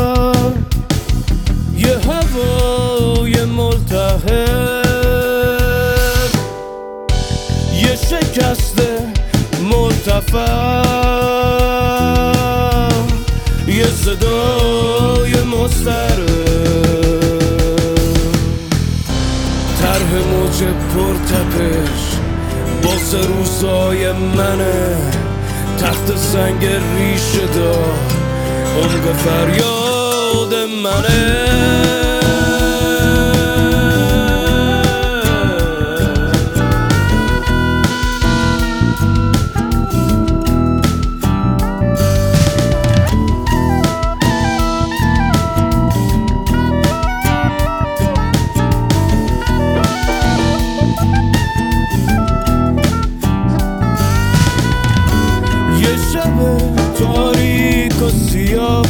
یه هوای ملتهب، یه شکست مرتفع، یه صدای مضطرب، طرح موج پرتپش بغض روزای منه، تخت سنگ ریشه دار عمق فریاد منه. تاریک و سیاه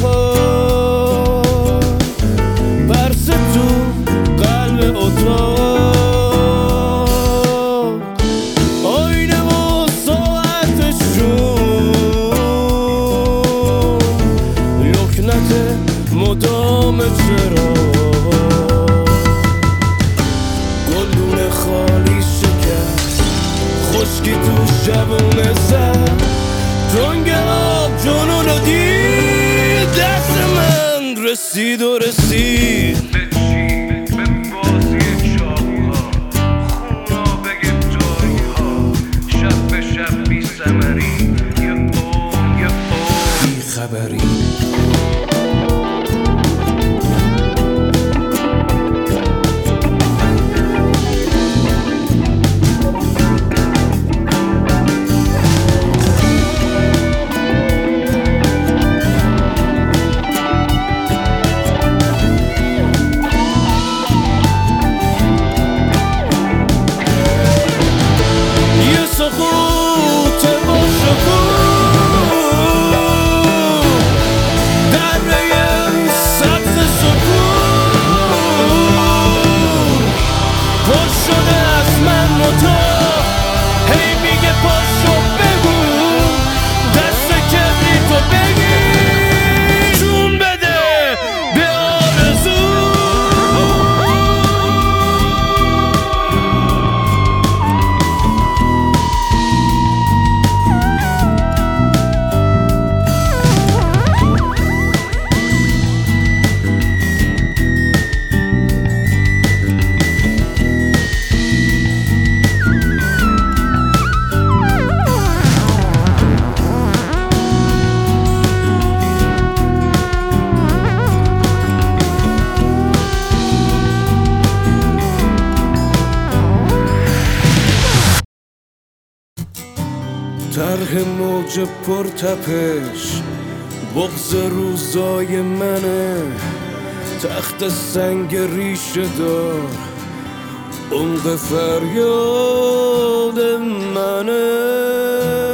برس تو قلب اتاق، آینه و ساعتشون لکنت مدام چراغ، گلدون خالی شکست خشکی تو شبونه زد، تنگ آب جنونو دید، دست من رسید و رسید به بازی چاقوها، خونا بگه داریها، شب به شب بی ثمری، یه بی خبری. سقوط با شکوه دره سبز سکون، پر شده از من متاع، هی میگه پاشو بگو، دست کبریتو بگیر، جون بده به آرزو. طرح موج پرتپش بغض روزای منه، تخت سنگ ریشه دار عمق فریاد منه.